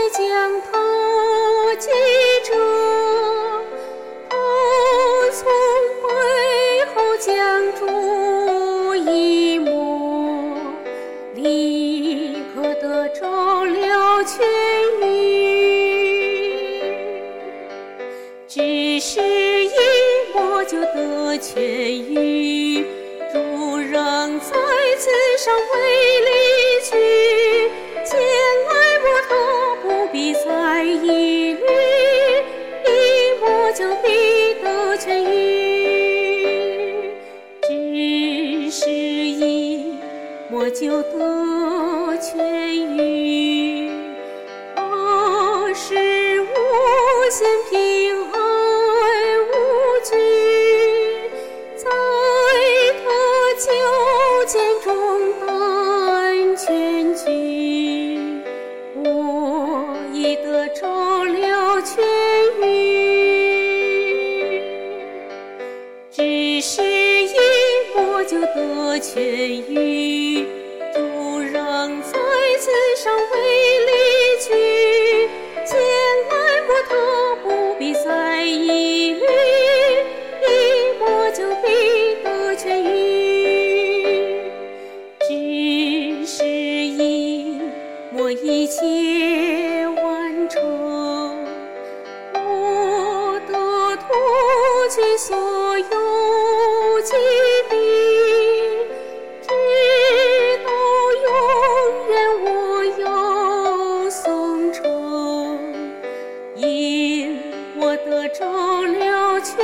将它记着，他从背后将主一摸，立刻得着了痊愈。只是一摸就得痊愈，主仍在此上为离去，前来摸他不必再疑虑，一摸就必得痊愈。只是一摸就得痊愈，他是无限平安无惧，在他脚前中担全局，我已得着了痊愈。只是一摸就得痊愈，主仍在此上为离去，前来摸他不必再疑虑，一摸就必得痊愈。只是一摸一切完成，我得脱去所有疾病，直到永远我要颂称，因我得着了痊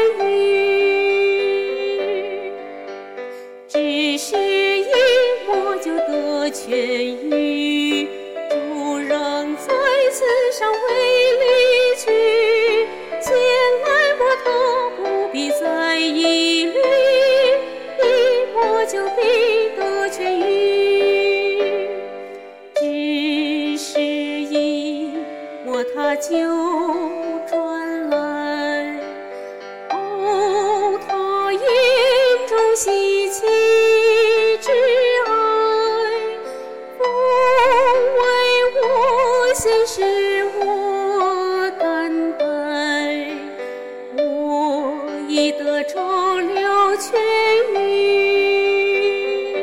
愈。只是一摸就得痊愈，主仍在此上为离去，前来摸他不必再疑虑，一摸就必得痊愈。只是一摸他就转来，哦，他眼中希奇之爱，奉为我先使我担待，我已得着了痊愈。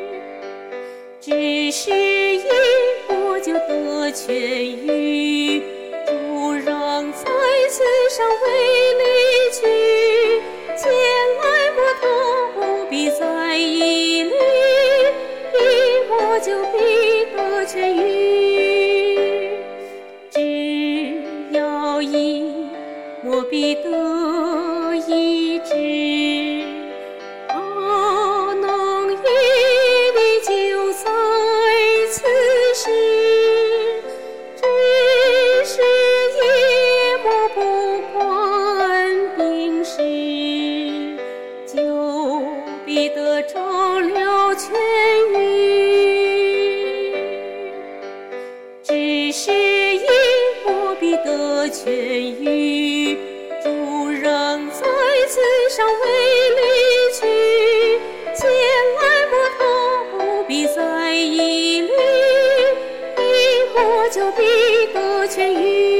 只是一摸就得痊愈，主仍在此上为离去，前来摸他不必再疑虑，一摸就必得痊愈。只要一摸必得医治，他能医的就在此时，只是一摸不管病史，就必得着了痊愈。只是一摸必得痊愈，主仍在此上为离去，前来摸他不必再疑虑，一摸就必得痊愈。